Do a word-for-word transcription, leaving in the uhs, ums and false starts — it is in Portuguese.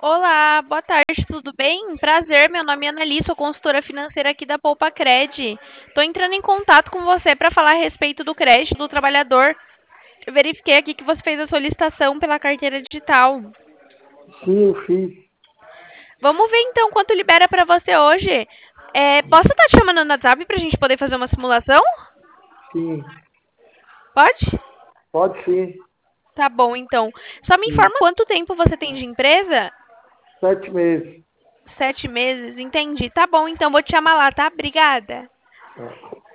Olá, boa tarde, tudo bem? Prazer, meu nome é Annali, sou consultora financeira aqui da Poupa Cred. Estou entrando em contato com você para falar a respeito do crédito do trabalhador. Eu verifiquei aqui que você fez a solicitação pela carteira digital. Sim, eu fiz. Vamos ver então quanto libera para você hoje. É, posso estar te chamando no WhatsApp para a gente poder fazer uma simulação? Sim, Pode? pode sim. Tá bom, então. Só me Sim. informa quanto tempo você tem de empresa? Sete meses. Sete meses, entendi. Tá bom, então vou te chamar lá, tá? Obrigada. Tá.